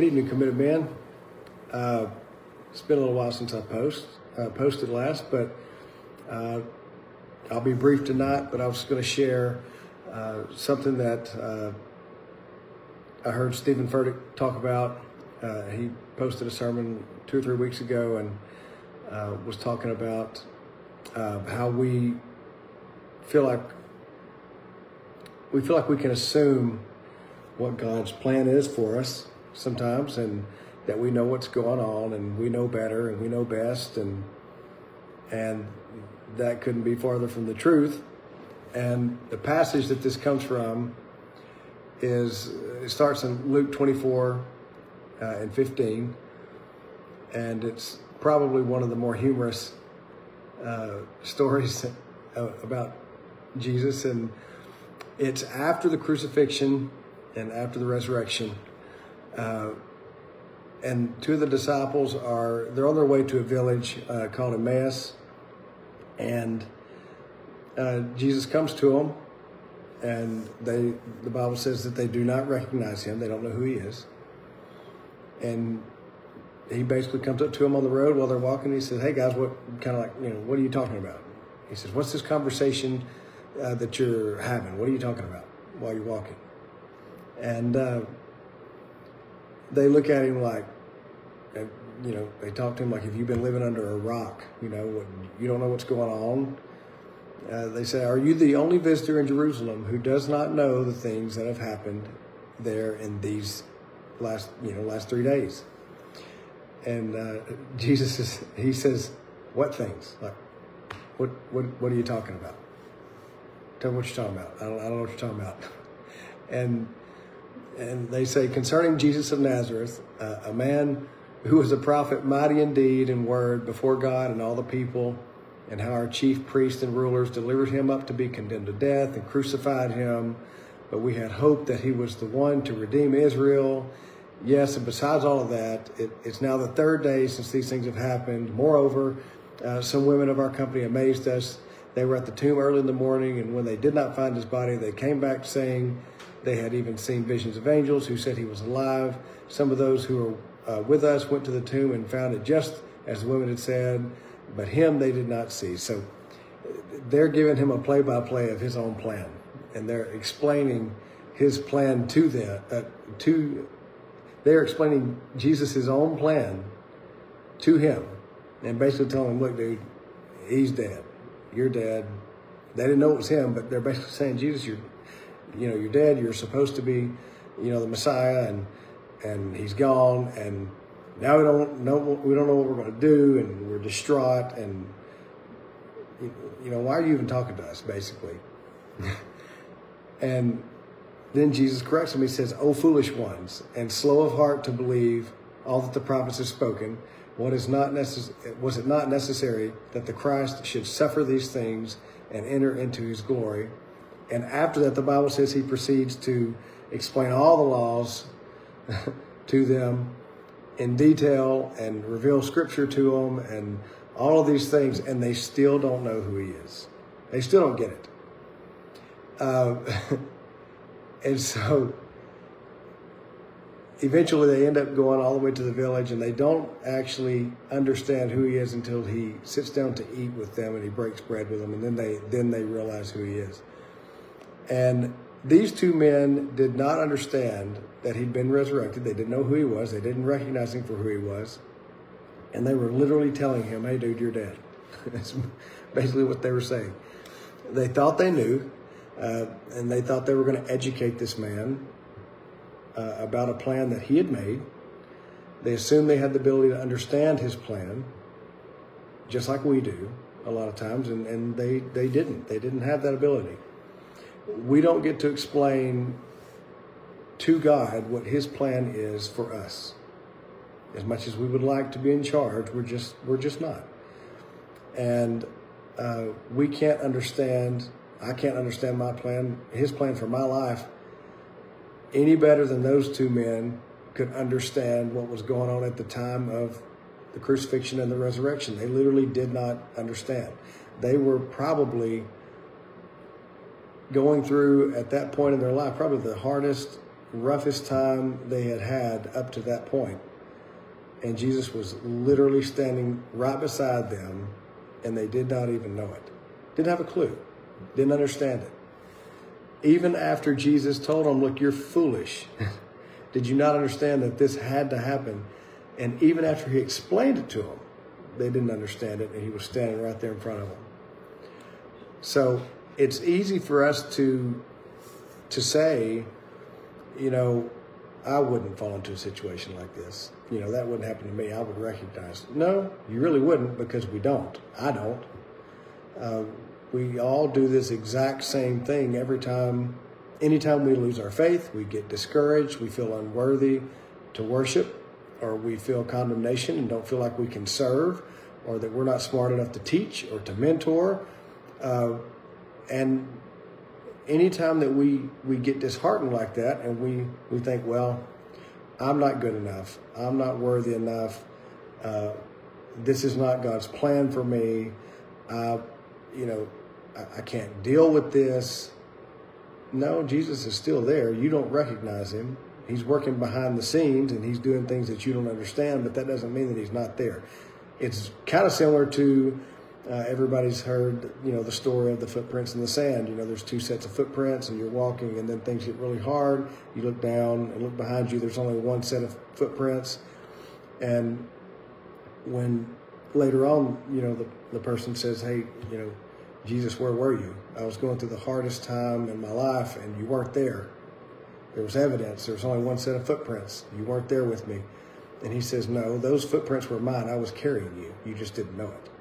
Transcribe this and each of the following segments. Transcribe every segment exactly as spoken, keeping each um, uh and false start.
Good evening, committed men. Uh, it's been a little while since I post uh, posted last, but uh, I'll be brief tonight. But I was going to share uh, something that uh, I heard Stephen Furtick talk about. Uh, he posted a sermon two or three weeks ago and uh, was talking about uh, how we feel like we feel like we can assume what God's plan is for us sometimes, and that we know what's going on, and we know better, and we know best, and and that couldn't be farther from the truth. And the passage that this comes from is, it starts in Luke twenty-four uh, and fifteen, and it's probably one of the more humorous uh, stories about Jesus, and it's after the crucifixion and after the resurrection. Uh, and two of the disciples are, they're on their way to a village uh, called Emmaus. And uh, Jesus comes to them, and they, the Bible says that they do not recognize him. They don't know who he is. And he basically comes up to them on the road while they're walking. He says, "Hey guys, what kind of like, you know, what are you talking about?" He says, "What's this conversation uh, that you're having? What are you talking about while you're walking?" And uh, they look at him like, uh, you know, they talk to him like, "Have you been living under a rock? You know, you don't know what's going on." Uh, they say, "Are you the only visitor in Jerusalem who does not know the things that have happened there in these last, you know, last three days?" And uh, Jesus is, he says, "What things? Like, what, what, what are you talking about? Tell me what you're talking about. I don't, I don't know what you're talking about." And And they say, "Concerning Jesus of Nazareth, uh, a man who was a prophet, mighty in deed and word before God and all the people, and how our chief priests and rulers delivered him up to be condemned to death and crucified him. But we had hoped that he was the one to redeem Israel. Yes, and besides all of that, it, it's now the third day since these things have happened. Moreover, uh, some women of our company amazed us. They were at the tomb early in the morning, and when they did not find his body, they came back saying they had even seen visions of angels who said he was alive. Some of those who were uh, with us went to the tomb and found it just as the women had said, but him they did not see." So they're giving him a play-by-play of his own plan, and they're explaining his plan to them. Uh, to they're explaining Jesus' own plan to him, and basically telling him, "Look, dude, he's dead. You're dead." They didn't know it was him, but they're basically saying, "Jesus, you're, you know, you're dead. You're supposed to be, you know, the Messiah, and and he's gone, and now we don't know we don't know what we're going to do, and we're distraught, and you know, why are you even talking to us?" Basically. And then Jesus corrects him. He says, "O foolish ones, and slow of heart to believe all that the prophets have spoken. What is not necess- was it not necessary that the Christ should suffer these things and enter into his glory?" And after that, the Bible says he proceeds to explain all the laws to them in detail and reveal scripture to them and all of these things, and they still don't know who he is. They still don't get it. Uh, and so eventually they end up going all the way to the village, and they don't actually understand who he is until he sits down to eat with them and he breaks bread with them, and then they then they realize who he is. And these two men did not understand that he'd been resurrected. They didn't know who he was. They didn't recognize him for who he was. And they were literally telling him, "Hey, dude, you're dead." That's basically what they were saying. They thought they knew, uh, and they thought they were going to educate this man uh, about a plan that he had made. They assumed they had the ability to understand his plan, just like we do a lot of times, and, and they, they didn't. They didn't have that ability. We don't get to explain to God what his plan is for us. As much as we would like to be in charge, we're just we're just not. And uh, we can't understand, I can't understand my plan, his plan for my life, any better than those two men could understand what was going on at the time of the crucifixion and the resurrection. They literally did not understand. They were probably going through, at that point in their life, probably the hardest roughest time they had had up to that point. And Jesus was literally standing right beside them, and they did not even know it. Didn't have a clue. Didn't understand it. Even after Jesus told them, look, you're foolish. Did you not understand that this had to happen? And even after he explained it to them, they didn't understand it, and he was standing right there in front of them. So it's easy for us to to say, you know, I wouldn't fall into a situation like this. You know, that wouldn't happen to me. I would recognize. No, you really wouldn't, because we don't. I don't. Uh, we all do this exact same thing every time. Anytime we lose our faith, we get discouraged, we feel unworthy to worship, or we feel condemnation and don't feel like we can serve, or that we're not smart enough to teach or to mentor. Uh, and anytime that we, we get disheartened like that, and we, we think, well, I'm not good enough, I'm not worthy enough, uh, this is not God's plan for me, uh, you know, I, I can't deal with this. No, Jesus is still there. You don't recognize him. He's working behind the scenes, and he's doing things that you don't understand, but that doesn't mean that he's not there. It's kind of similar to, uh, everybody's heard, you know, the story of the footprints in the sand. You know, there's two sets of footprints, and you're walking, and then things get really hard. You look down and look behind you. There's only one set of footprints. And when later on, you know, the, the person says, hey, you know, Jesus, where were you? I was going through the hardest time in my life, and you weren't there. There was evidence. There was only one set of footprints. You weren't there with me. And he says, no, those footprints were mine. I was carrying you. You just didn't know it.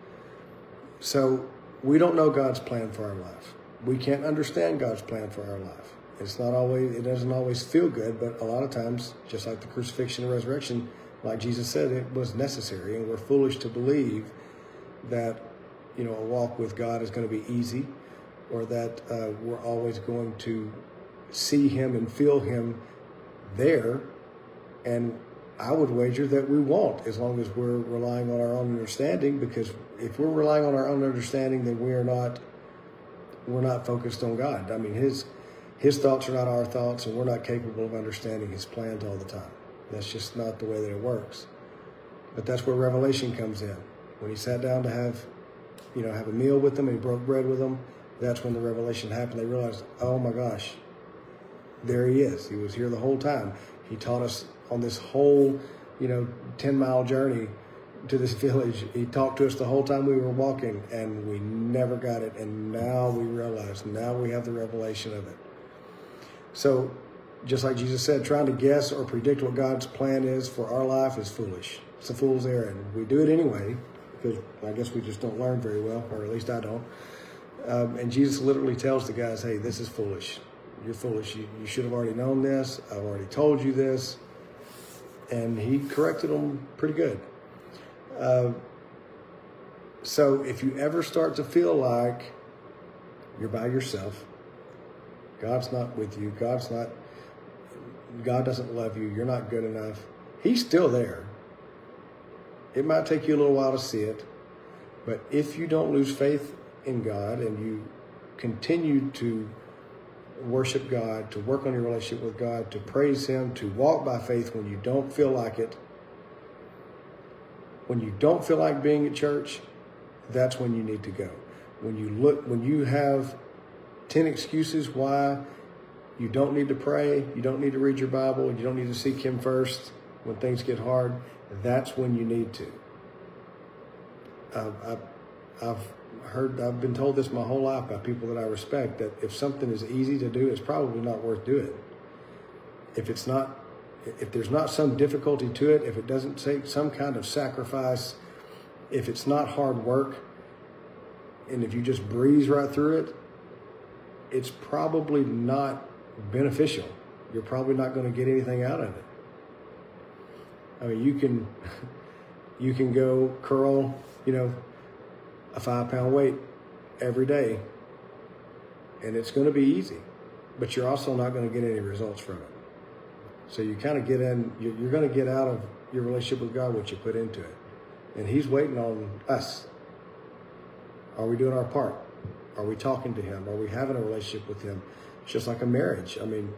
So we don't know God's plan for our life. We can't understand God's plan for our life. It's not always, it doesn't always feel good, but a lot of times, just like the crucifixion and resurrection, like Jesus said, it was necessary. And we're foolish to believe that, you know, a walk with God is going to be easy, or that uh, we're always going to see him and feel him there. And I would wager that we won't, as long as we're relying on our own understanding, because if we're relying on our own understanding, then we are not, we're not focused on God. I mean, his, his thoughts are not our thoughts, and we're not capable of understanding his plans all the time. That's just not the way that it works. But that's where revelation comes in. When he sat down to have, you know, have a meal with them, and he broke bread with them, that's when the revelation happened. They realized, oh my gosh, there he is. He was here the whole time. He taught us on this whole, you know, ten mile journey to this village. He talked to us the whole time we were walking, and we never got it. And now we realize, now we have the revelation of it. So just like Jesus said, trying to guess or predict what God's plan is for our life is foolish. It's a fool's errand. We do it anyway, because I guess we just don't learn very well, or at least I don't. Um, and Jesus literally tells the guys, hey, this is foolish. You're foolish. You, you should have already known this. I've already told you this. And he corrected them pretty good. Uh, so if you ever start to feel like you're by yourself, God's not with you, God's not, God doesn't love you, you're not good enough, he's still there. It might take you a little while to see it, but if you don't lose faith in God, and you continue to worship God, to work on your relationship with God, to praise him, to walk by faith when you don't feel like it, when you don't feel like being at church, that's when you need to go. When you look, when you have ten excuses why you don't need to pray, you don't need to read your Bible, you don't need to seek him first when things get hard, that's when you need to. Uh, I, I've heard, I've been told this my whole life by people that I respect, that if something is easy to do, it's probably not worth doing. If it's not, if there's not some difficulty to it, if it doesn't take some kind of sacrifice, if it's not hard work, and if you just breeze right through it, it's probably not beneficial. You're probably not going to get anything out of it. I mean, you can, you can go curl, you know, a five pound weight every day, and it's going to be easy, but you're also not going to get any results from it. So you kind of get in, you're going to get out of your relationship with God what you put into it. And he's waiting on us. Are we doing our part? Are we talking to him? Are we having a relationship with him? It's just like a marriage. I mean,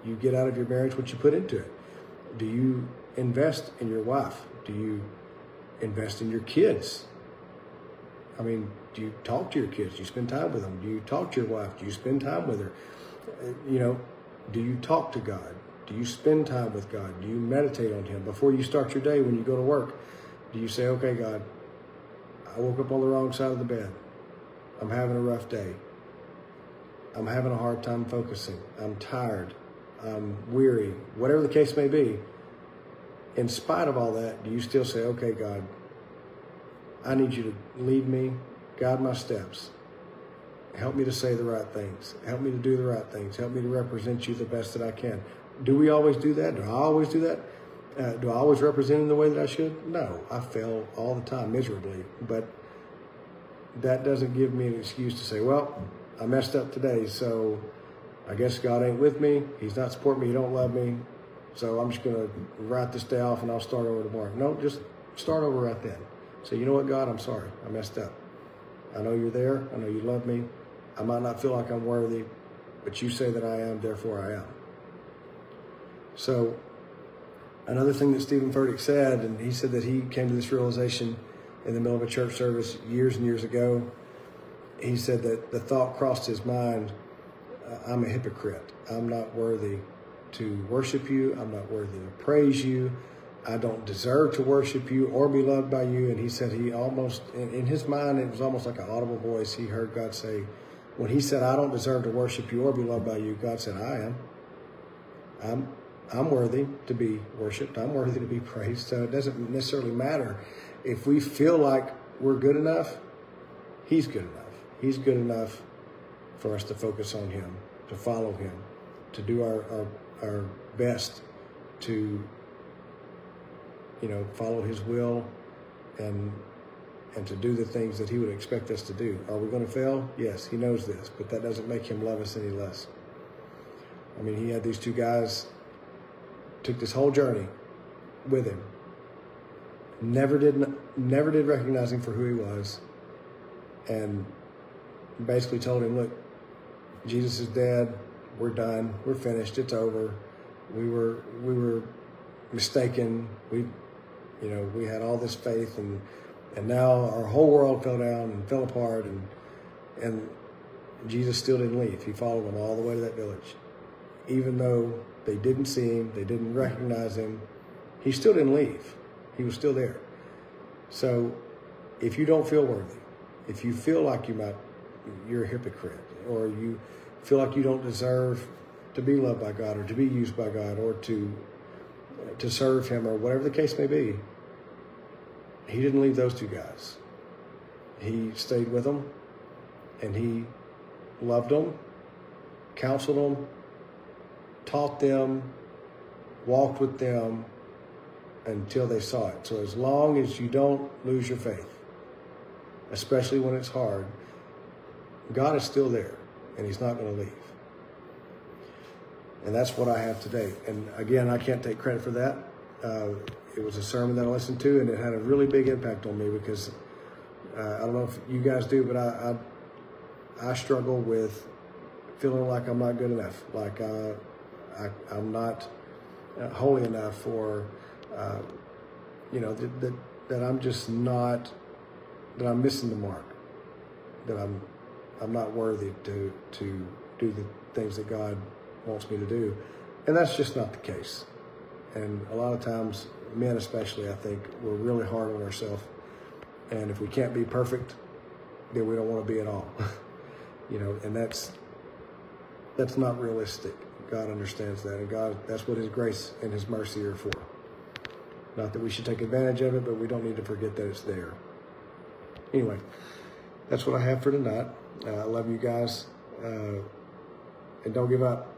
you get out of your marriage what you put into it? Do you invest in your wife? Do you invest in your kids? I mean, do you talk to your kids? Do you spend time with them? Do you talk to your wife? Do you spend time with her? You know, do you talk to God? Do you spend time with God? Do you meditate on Him? Before you start your day, when you go to work, do you say, okay, God, I woke up on the wrong side of the bed. I'm having a rough day. I'm having a hard time focusing. I'm tired. I'm weary. Whatever the case may be, in spite of all that, do you still say, okay, God, I need you to lead me, guide my steps. Help me to say the right things. Help me to do the right things. Help me to represent you the best that I can. Do we always do that? Do I always do that? Uh, do I always represent in the way that I should? No, I fail all the time miserably. But that doesn't give me an excuse to say, well, I messed up today, so I guess God ain't with me. He's not supporting me. He don't love me. So I'm just going to write this day off and I'll start over tomorrow. No, just start over right then. Say, you know what, God, I'm sorry. I messed up. I know you're there. I know you love me. I might not feel like I'm worthy, but you say that I am, therefore I am. So another thing that Stephen Furtick said, and he said that he came to this realization in the middle of a church service years and years ago. He said that the thought crossed his mind, I'm a hypocrite. I'm not worthy to worship you. I'm not worthy to praise you. I don't deserve to worship you or be loved by you. And he said he almost, in, in his mind, it was almost like an audible voice. He heard God say, when he said, I don't deserve to worship you or be loved by you, God said, I am. I'm, I'm worthy to be worshiped. I'm worthy to be praised. So it doesn't necessarily matter. If we feel like we're good enough, He's good enough. He's good enough for us to focus on Him, to follow Him, to do our, our, our best to, you know, follow His will and and to do the things that He would expect us to do. Are we going to fail? Yes, He knows this, but that doesn't make Him love us any less. I mean, He had these two guys, took this whole journey with Him, never did, never did recognize Him for who He was, and basically told him, look, Jesus is dead. We're done. We're finished. It's over. We were, we were mistaken. We, you know, we had all this faith, and, and now our whole world fell down and fell apart, and, and Jesus still didn't leave. He followed them all the way to that village. Even though they didn't see Him, they didn't recognize Him, He still didn't leave. He was still there. So if you don't feel worthy, if you feel like you might, you're a hypocrite, or you feel like you don't deserve to be loved by God, or to be used by God, or to to serve Him, or whatever the case may be, He didn't leave those two guys. He stayed with them, and He loved them, counseled them, taught them, walked with them until they saw it. So as long as you don't lose your faith, especially when it's hard, God is still there, and He's not going to leave. And that's what I have today. And again, I can't take credit for that. Uh, it was a sermon that I listened to, and it had a really big impact on me because uh, I don't know if you guys do, but I, I I struggle with feeling like I'm not good enough, like uh, I, I'm not holy enough, or uh, you know that, that that I'm just not, that I'm missing the mark, that I'm I'm not worthy to to do the things that God wants me to do. And that's just not the case. And a lot of times, men especially, I think, we're really hard on ourselves. And if we can't be perfect, then we don't want to be at all. You know, and that's that's not realistic. God understands that, and God, that's what His grace and His mercy are for. Not that we should take advantage of it, but we don't need to forget that it's there. Anyway, that's what I have for tonight. Uh, I love you guys, uh, and don't give up.